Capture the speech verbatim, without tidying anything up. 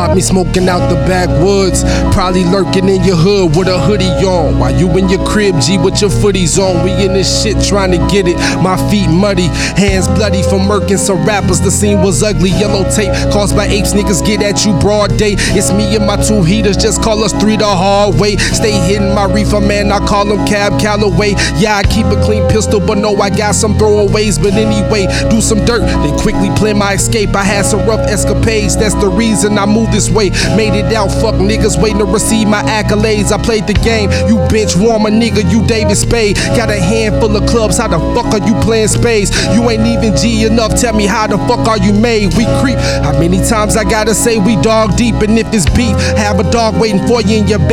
spot me smoking out the backwoods, probably lurking in your hood with a hoodie on, while you in your crib, G, with your footies on. We in this shit trying to get it, my feet muddy, hands bloody from murking some rappers. The scene was ugly, yellow tape caused by apes, niggas get at you broad day. It's me and my two heaters, just call us three the hard way. Stay hidden, my reefer man, I call him Cab Calloway. Yeah, I keep a clean pistol, but no, I got some throwaways. But anyway, do some dirt, then quickly plan my escape. I had some rough escapades, that's the reason I moved this way. Made it out, fuck niggas waiting to receive my accolades. I played the game, you bitch warmer nigga, you David Spade. Got a handful of clubs, how the fuck are you playing spades? You ain't even G enough, tell me how the fuck are you made? We creep, how many times I gotta say we dog deep? And if it's beef, have a dog waiting for you in your bed.